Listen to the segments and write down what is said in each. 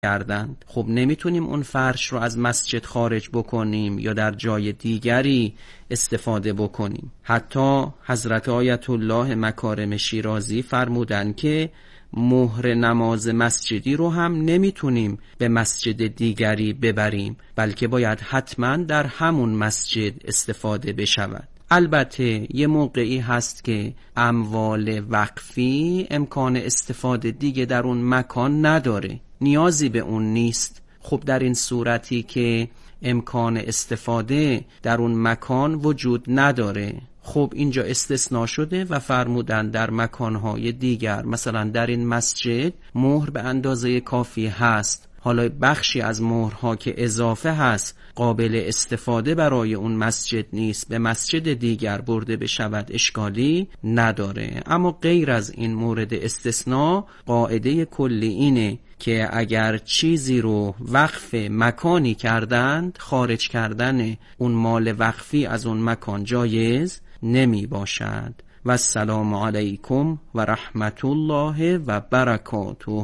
کردند. خب نمیتونیم اون فرش رو از مسجد خارج بکنیم یا در جای دیگری استفاده بکنیم. حتی حضرت آیت الله مکارم شیرازی فرمودن که مهر نماز مسجدی رو هم نمیتونیم به مسجد دیگری ببریم، بلکه باید حتما در همون مسجد استفاده بشود. البته یه موقعی هست که اموال وقفی امکان استفاده دیگه در اون مکان نداره، نیازی به اون نیست. خب در این صورتی که امکان استفاده در اون مکان وجود نداره، خب اینجا استثناء شده و فرمودن در مکانهای دیگر، مثلا در این مسجد مهر به اندازه کافی هست، حالا بخشی از مهرها که اضافه هست قابل استفاده برای اون مسجد نیست، به مسجد دیگر برده بشود، اشکالی نداره. اما غیر از این مورد استثناء، قاعده کلی اینه که اگر چیزی رو وقف مکانی کردند، خارج کردن اون مال وقفی از اون مکان جایز نمی باشد. و السلام علیکم و رحمت الله و برکاته.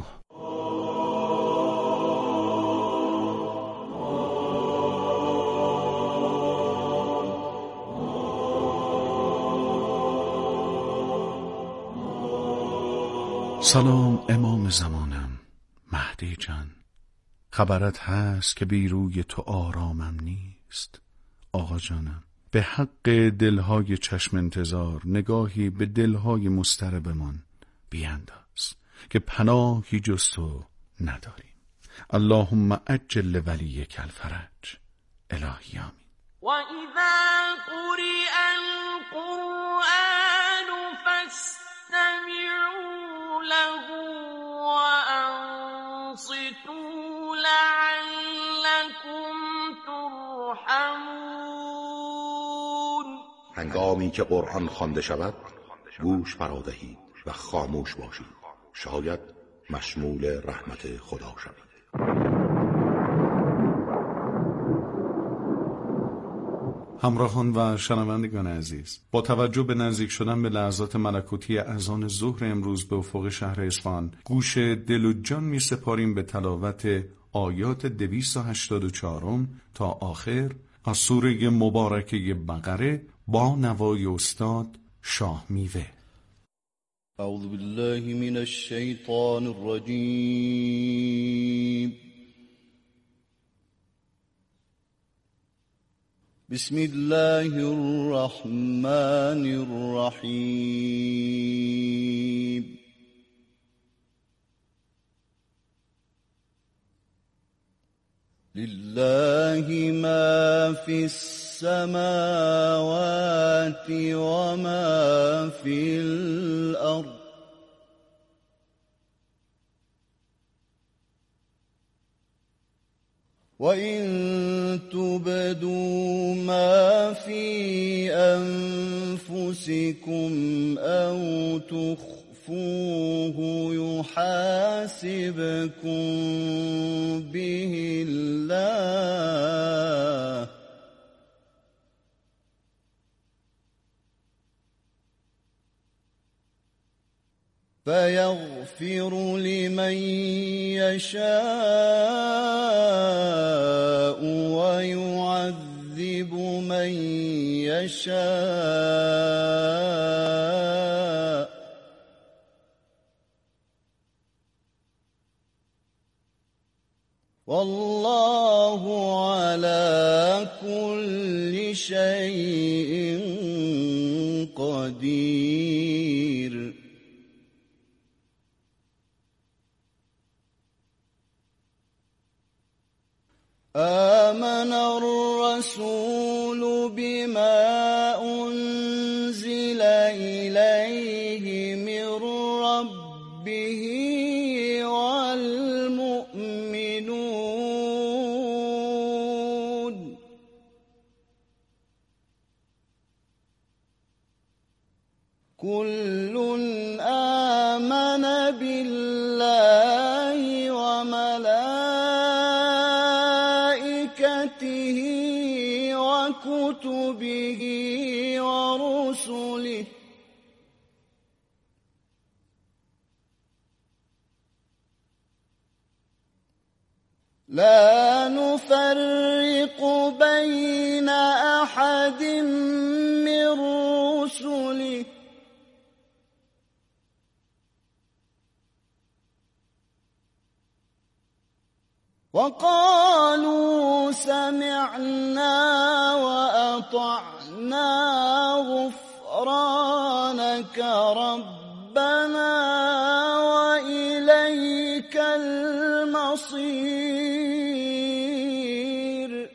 سلام امام زمانم، مهدی جان، خبرت هست که بی روی تو آرامم نیست. آقا جانم، به حق دلهای چشم انتظار نگاهی به دلهای مضطربمان بینداز که پناهی جز تو نداریم. اللهم عجل ولیک الفرج. الهی آمین. و اذا قرئ القرآن فاستمعوا له وانصتوا لعلكم ترحمون. هنگامی که قرآن خوانده شود گوش فرادهید و خاموش باشید، شاید مشمول رحمت خدا شوید. همراهان و شنوندگان عزیز، با توجه به نزدیک شدن به لحظات ملکوتی اذان ظهر امروز به افق شهر اصفهان، گوش دل و جان می سپاریم به تلاوت آیات 284 تا آخر از سوره مبارکه بقره با نوای استاد شاه میوه. اعوذ بالله من الشیطان الرجیم. بسم الله الرحمن الرحیم. لله ما فی السماوات و ما فی الارض و این تبدوا ما فی انفسکم او تخفوه یحاسبکم به الله فيغفر لمن يشاء ويعذب من يشاء والله على كل شيء قدير. آمن الرسول بما أنزل إليه من ربه والمؤمنون كل آمن بالله وملائكته وكتبه ورسله لا نفرق بين أحد من رسله وقالوا سمعنا وأطعنا غفرانك ربنا وإليك المصير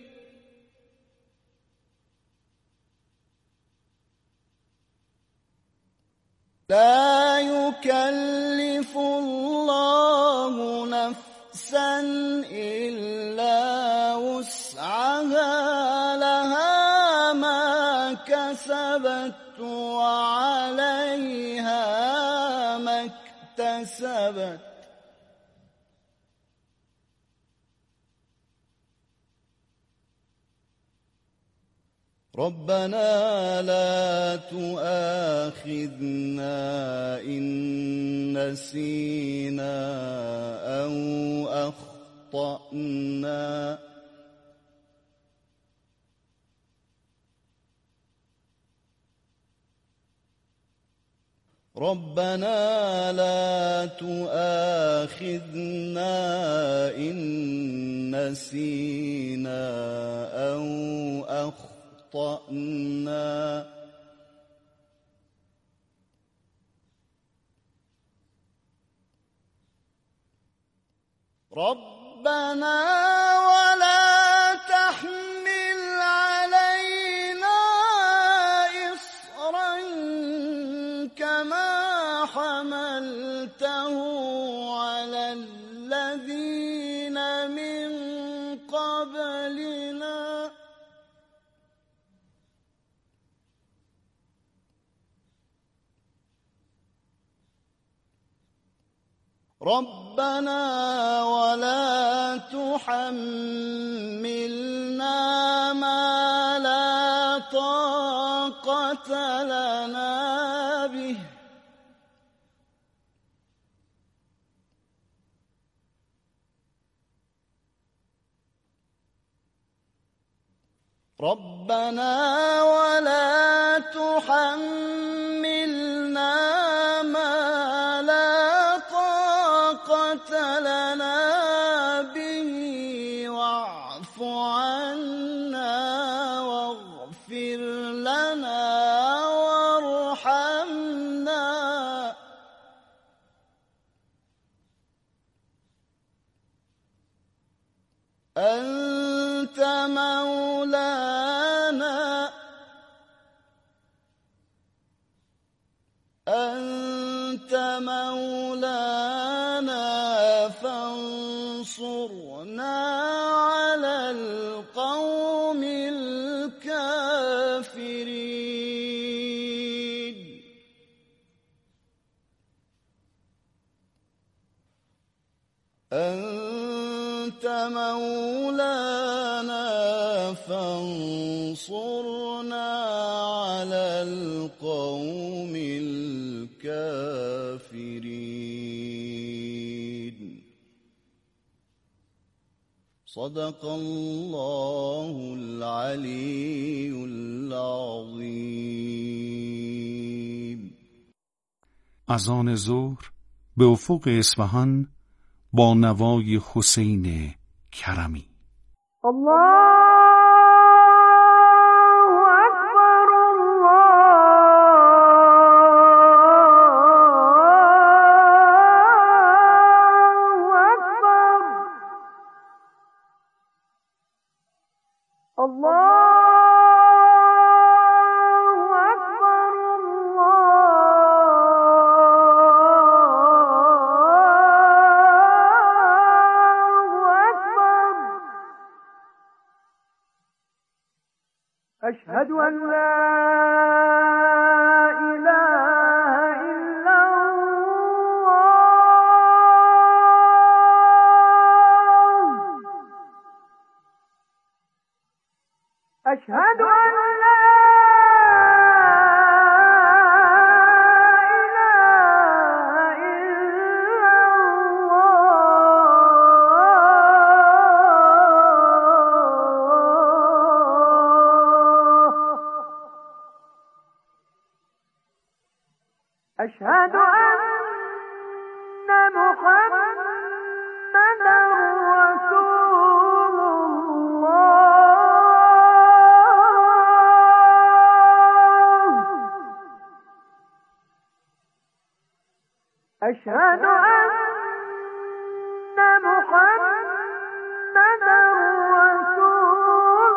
لا يكلف الله نفسا إلا وسعها لها ما كسبت وعليها ما اكتسبت ربنا لا تؤاخذنا إن نسينا أو أخطأنا ربنا لا تؤاخذنا إن نسينا أو أخطأنا ربنا ولا تحمل علينا إصرا كما حملته على الذين من قبلنا ربنا ولا تحملنا ما لا طاقة لنا به ربنا ولا تحملنا ما لا طاقة لنا به واعف عنا واغفر لنا وارحمنا أنت مولانا فانصرنا على القوم الكافرين أنت مولانا فانصرنا على القوم الكافرين صدق الله العلي العظيم. از آن ظهر به افق اصفهان با نوای حسین کرمی. الله اکبر الله اکبر أشهد أن لا إله إلا الله أشهد أن لا إله إلا الله أشهد أن محمدا رسول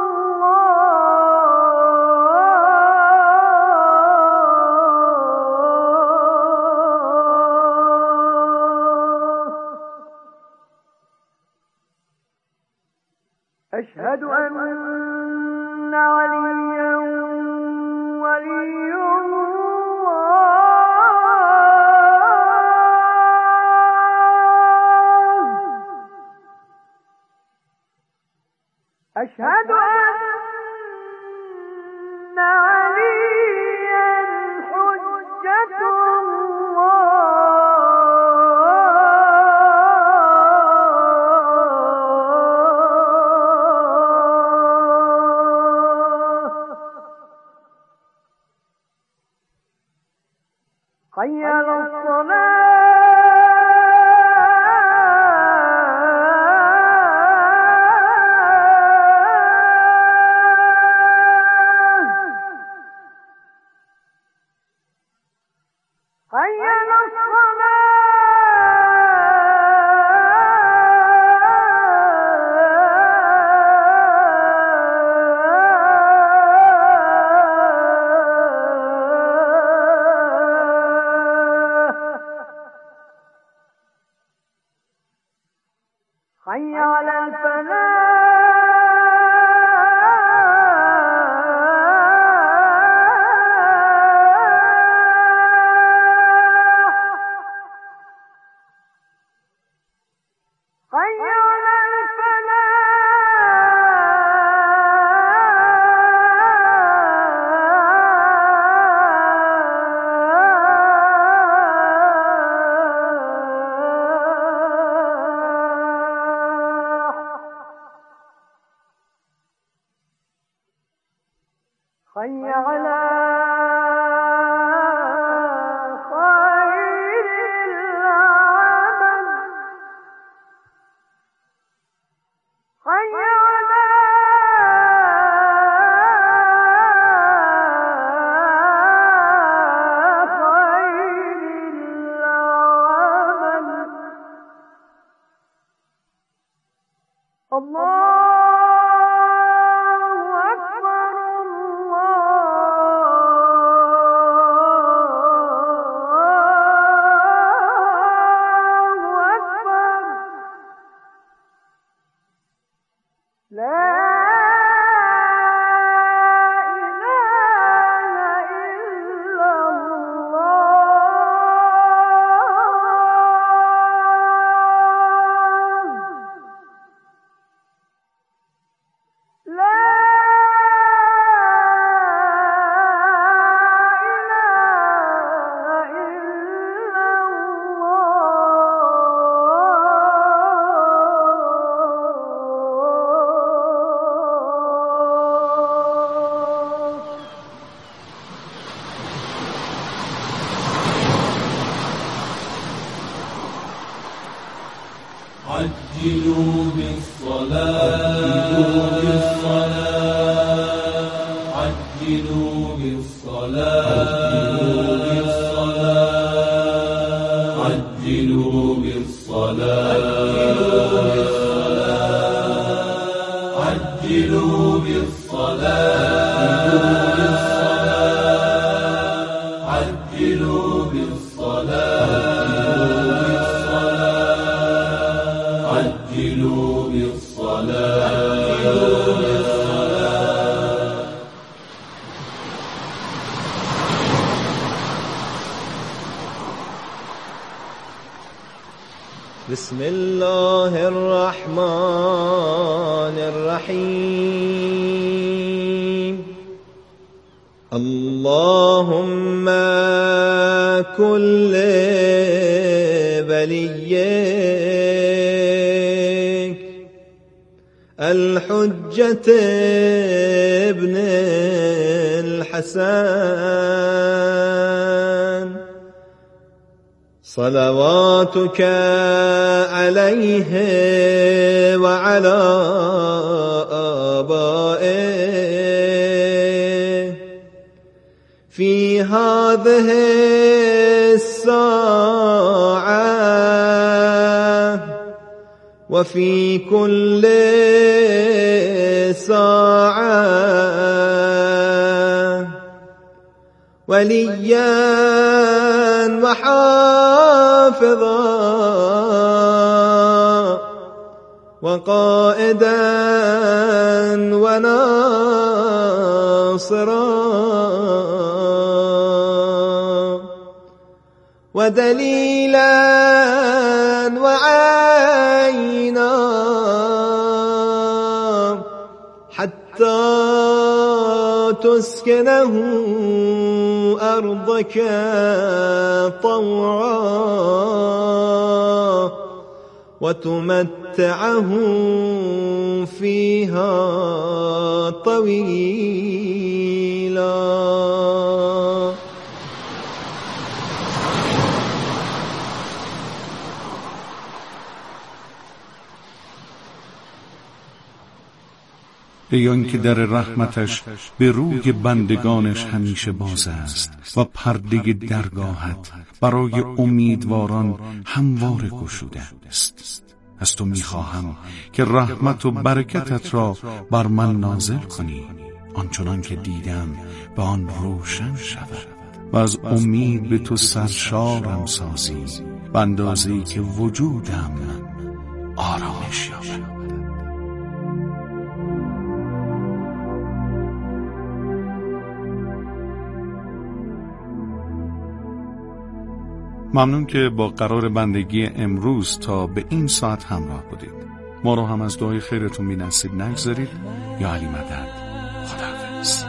الله. أشهد أن عليا ولي أشهد أن عليا حجة الله. حي على الصلاة. حي على الفلاح. حي على حي على خير العمل. حي على خير العمل. الله عجلوا بالصلاة عجلوا بالصلاة عجلوا بالصلاة عجلوا بالصلاة عجلوا بالصلاة عجلوا بالصلاة. بسم الله الرحمن الرحيم. اللهم كل وليك الحجة ابن الحسن صلواتك عليه وعلى آبائه في هذه ساعة وفي كل ساعة وليا وحافظا وقائدا وناصرا ودليلا وعينا حتى تسكنه أرضك طوعا وتمتعه فيها طويلا. ای آن که در رحمتش به روی بندگانش همیشه باز است و پرده درگاهت برای امیدواران همواره گشوده است. از تو میخواهم که رحمت و برکتت را بر من نازل کنی، آنچنان که دیدم به آن روشن شود و از امید به تو سرشارم سازی، به اندازه‌ای که وجودم آرامش یابد. ممنون که با قرار بندگی امروز تا به این ساعت همراه بودید. ما رو هم از دعای خیرتون بی‌نصیب نگذارید. یا علی مدد. خداحافظ.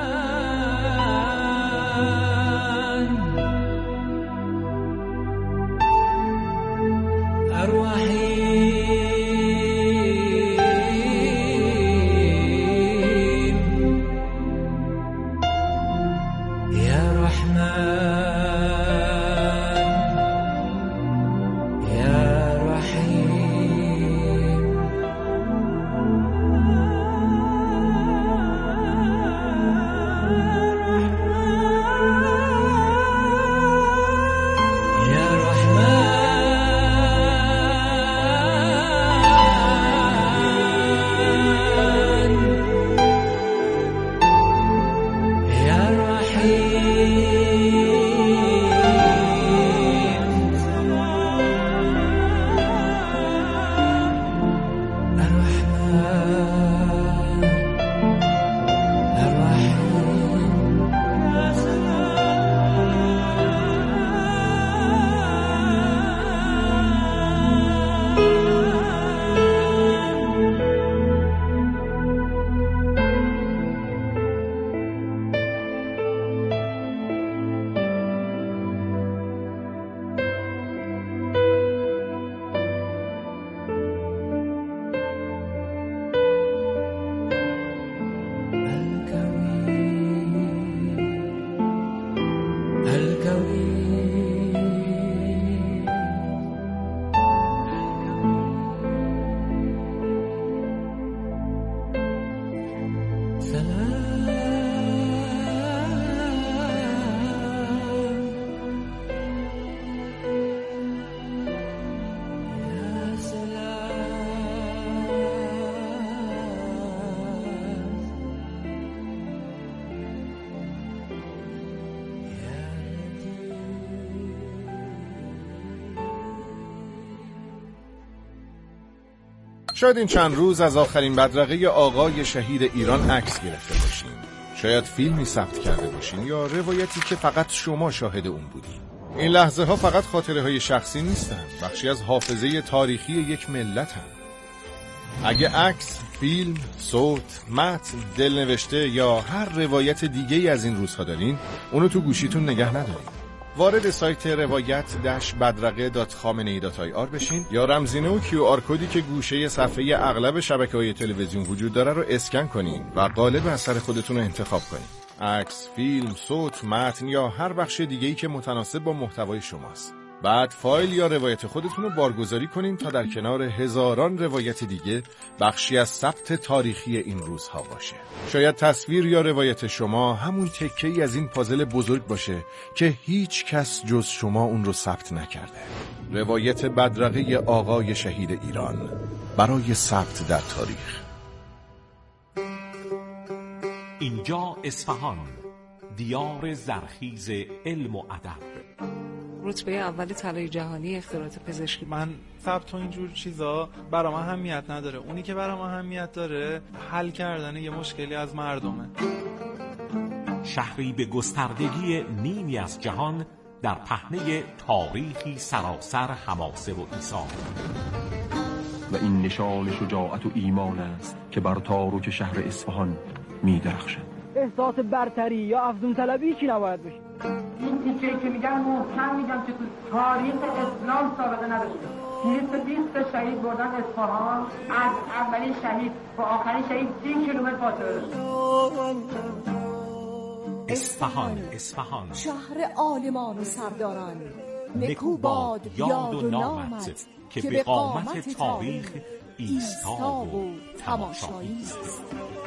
شاید این چند روز از آخرین بدرقه آقای شهید ایران عکس گرفته باشین. شاید فیلمی ثبت کرده باشین یا روایتی که فقط شما شاهد اون بودین. این لحظه ها فقط خاطره های شخصی نیستن، بخشی از حافظه تاریخی یک ملت هم. اگه عکس، فیلم، صوت، متن، دلنوشته یا هر روایت دیگه از این روزها دارین، اونو تو گوشیتون نگه ندارین. وارد سایت روایت-badraqe.khamenei.ir بشین یا رمزینه و QR کدی که گوشه صفحه اغلب شبکه‌های تلویزیون وجود داره رو اسکن کنین و قالب اثر خودتون رو انتخاب کنین. عکس، فیلم، صوت، متن یا هر بخش دیگه‌ای که متناسب با محتوای شماست. بعد فایل یا روایت خودتون رو بارگذاری کنین تا در کنار هزاران روایت دیگه بخشی از ثبت تاریخی این روزها باشه. شاید تصویر یا روایت شما همون تکه‌ای از این پازل بزرگ باشه که هیچ کس جز شما اون رو ثبت نکرده. روایت بدرقه آقای شهید ایران برای ثبت در تاریخ. اینجا اصفهان، دیار زرخیز علم و ادب. رتبه اول طلای جهانی اختراعات پزشکی. من ثبت و اینجور چیزا برام اهمیت نداره. اونی که برام اهمیت داره حل کردن یه مشکلی از مردمه. شهری به گستردگی نیمی از جهان در پهنه تاریخی سراسر حماسه و ایثار. و این نشان شجاعت و ایمان است که بر تاروک شهر اصفهان می درخشد. احساس برتری یا افزون طلبی چی نباید بشه. این تیکه‌ای که میگن محکم میگم که تو تاریخ اسلام سابقه نداشته. 220 شهید بردن اصفهان، از اولین شهید با آخرین شهید 30 کیلومتر فاصله داشته. اصفهان شهر عالمان و سرداران، نکو باد یاد و نامت که به قامت تاریخ ایستا و تماشایی است.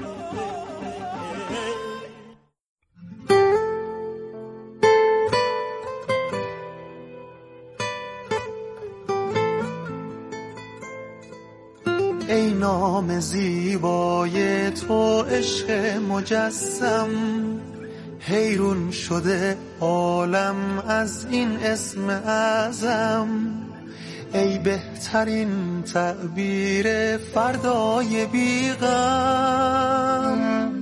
ای نام زیبای تو عشق مجسم، حیرون شده عالم از این اسم اعظم. ای بهترین تعبیر فردای بیغم،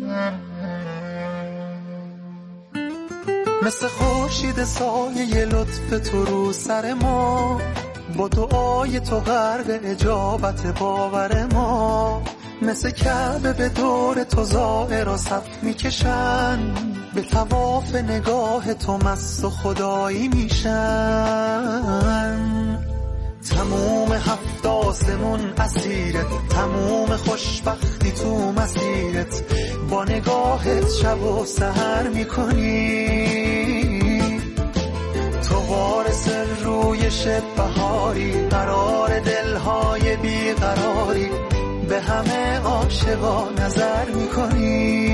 مثل خورشید سایه لطف تو رو سر ما، با دعای تو غرق اجابت باور ما. مثل کعبه به دور تو زائر و صف میکشن، به طواف نگاه تو مست و خدایی میشن. تموم هفت آسمون اسیرت، تموم خوشبختی تو مسیرت، با نگاهت شب و سحر میکنی. تو وارث روی شب بهاری، قرار دلهای بیقراری، به همه عاشقا نظر میکنی.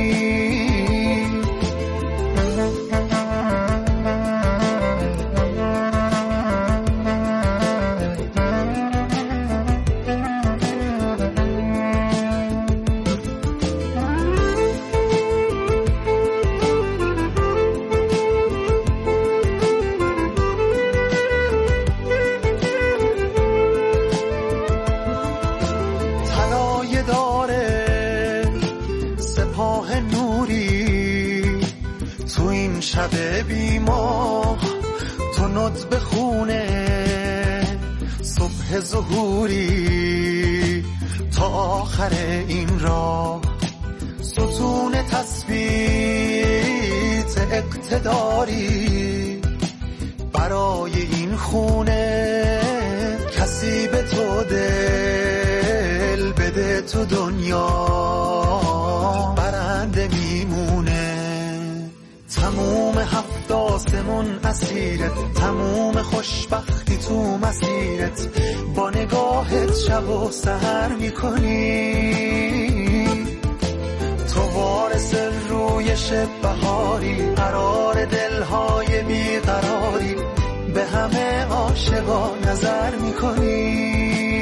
شب بیماه تو ندب خونه، صبح ظهوری تا آخر این راه، ستون تثبیت اقتداری برای این خونه. کسی به تو دل بده تو دنیا برنده میمونه. تموم هفت آسمون اسیرت، تموم خوشبختی تو مسیرت، با نگاهت شب و سحر میکنی. تو وارث روی شب بهاری، قرار دلهای بیقراری، به همه عاشقا نظر میکنی.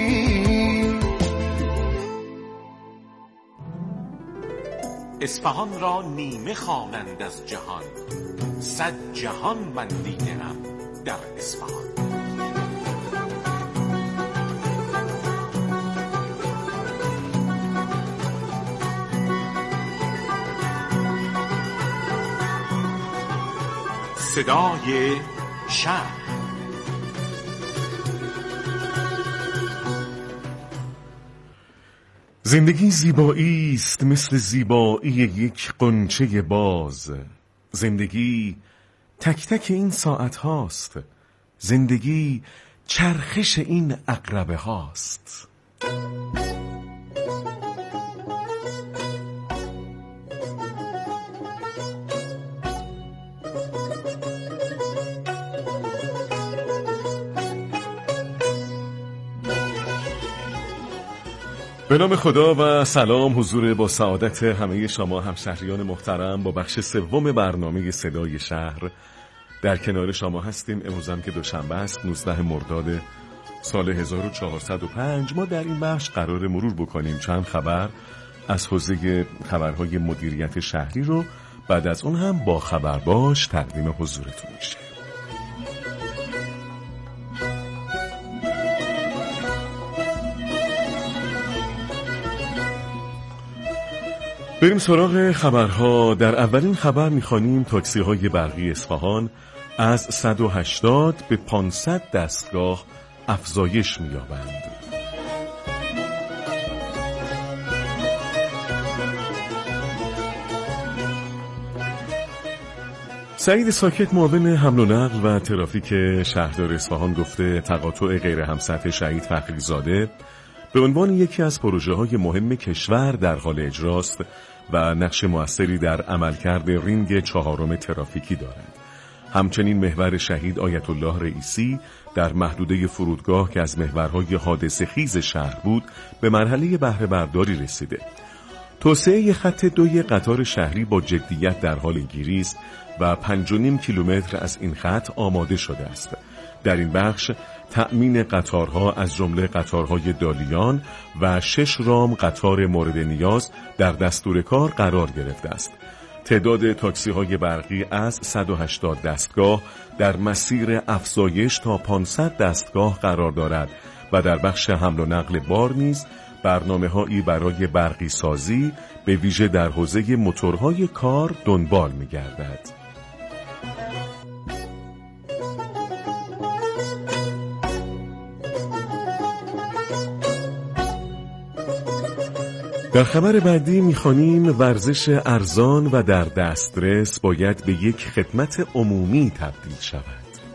اصفهان را نیمه خوانند از جهان، 100 جهان من دیدم در اصفهان. صدای شهر. زندگی زیبایی است مثل زیبایی یک غنچه باز. زندگی تک تک این ساعت هاست. زندگی چرخش این عقربه هاست. به نام خدا و سلام حضور با سعادت همه شما همشهریان محترم. با بخش سوم برنامه صدای شهر در کنار شما هستیم. امروز هم که دوشنبه است 19 مرداد سال 1405. ما در این بخش قرار مرور بکنیم چند خبر از حوزه خبرهای مدیریت شهری رو، بعد از اون هم با خبر باش تقدیم حضورتون میشه. بریم سراغ خبرها. در اولین خبر می‌خوانیم تاکسی‌های برقی اصفهان از 180 به 500 دستگاه افزایش می‌یابند. سعید ساکت معاون حمل و نقل و ترافیک شهردار اصفهان گفته تقاطع غیر همسطح شهید فخریزاده به عنوان یکی از پروژه‌های مهم کشور در حال اجراست و نقش موثری در عملکرد رینگ 4 ترافیکی دارد. همچنین محور شهید آیت الله رئیسی در محدوده فرودگاه که از محورهای حادثه خیز شهر بود به مرحله بهره برداری رسیده. توسعه خط 2 قطار شهری با جدیت در حال گیری است و 5.5 کیلومتر از این خط آماده شده است. در این بخش تأمین قطارها از جمله قطارهای دالیان و 6 رام قطار مورد نیاز در دستور کار قرار گرفته است. تعداد تاکسی‌های برقی از 180 دستگاه در مسیر افزایش تا 500 دستگاه قرار دارد و در بخش حمل و نقل بار نیز برنامه‌هایی برای برقی سازی به ویژه در حوزه موتورهای کار دنبال می‌گردد. در خبر بعدی می‌خوانیم ورزش ارزان و در دسترس باید به یک خدمت عمومی تبدیل شود.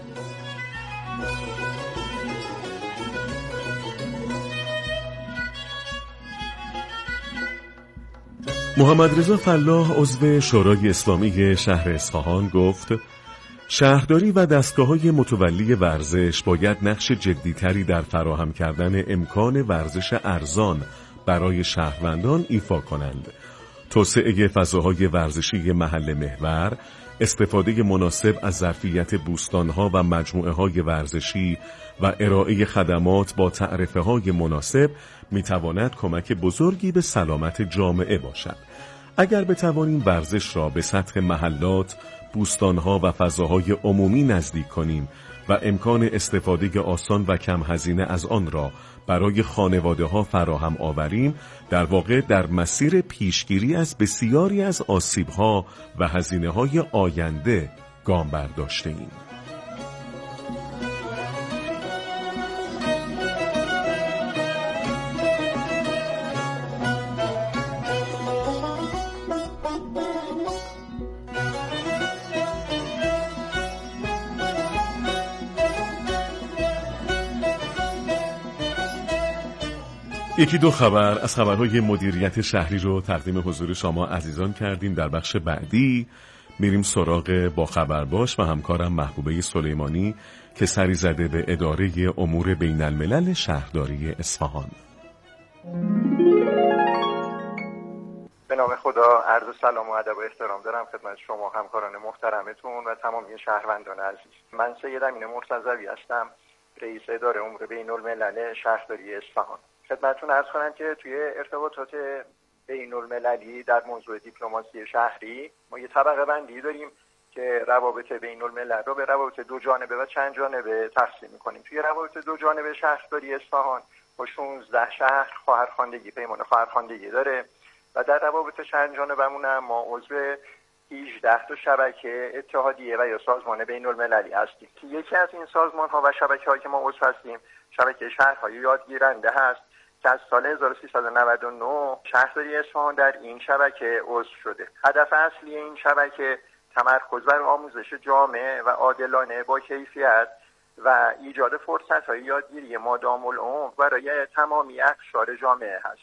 محمد رضا فلاح عضو شورای اسلامی شهر اصفهان گفت شهرداری و دستگاه‌های متولی ورزش باید نقش جدی‌تری در فراهم کردن امکان ورزش ارزان برای شهروندان ایفا کنند. توسعه فضاهای ورزشی محل محور، استفاده مناسب از ظرفیت بوستانها و مجموعه‌های ورزشی و ارائه خدمات با تعرفه‌های مناسب می‌تواند کمک بزرگی به سلامت جامعه باشد. اگر بتوانیم ورزش را به سطح محلات، بوستانها و فضاهای عمومی نزدیک کنیم و امکان استفاده آسان و کم هزینه از آن را برای خانواده‌ها فراهم آوریم، در واقع در مسیر پیشگیری از بسیاری از آسیب‌ها و هزینه‌های آینده گام برداشته‌ایم. یکی دو خبر از خبرهای مدیریت شهری رو تقدیم حضور شما عزیزان کردیم. در بخش بعدی میریم سراغ با خبر باش و همکارم محبوبه سلیمانی که سری زده به اداره امور بین الملل شهرداری اصفهان. به نام خدا عرض سلام و ادب و احترام دارم خدمت شما همکاران محترمتون و تمامی شهروندان عزیز. من سید امین مرتضوی هستم، رئیس اداره امور بین الملل شهرداری اصفهان. خدمتتون عرض کنم که توی ارتباطات بین المللی در موضوع دیپلماسی شهری ما یه طبقه بندی داریم که روابط بین الملل رو به روابط دو جانبه و چند جانبه تقسیم می‌کنیم. توی روابط دو جانبه شهرداری اصفهان با 16 شهر خواهرخواندگی پیمان خواهرخواندگی داره و در روابط چند جانبه‌مون هم ما عضو 18 تا شبکه اتحادیه و یا سازمان بین المللی هستیم که یکی از این سازمان‌ها و شبکه‌هایی که ما عضو هستیم شبکه شهرهای یادگیرنده هست که از سال 1399 شهرداری اصفهان در این شبکه عضو شده. هدف اصلی این شبکه تمرکز بر آموزش جامع و عادلانه با کیفیت و ایجاد فرصت‌های یادگیری مادام العمر برای تمامی اقشار جامعه هست.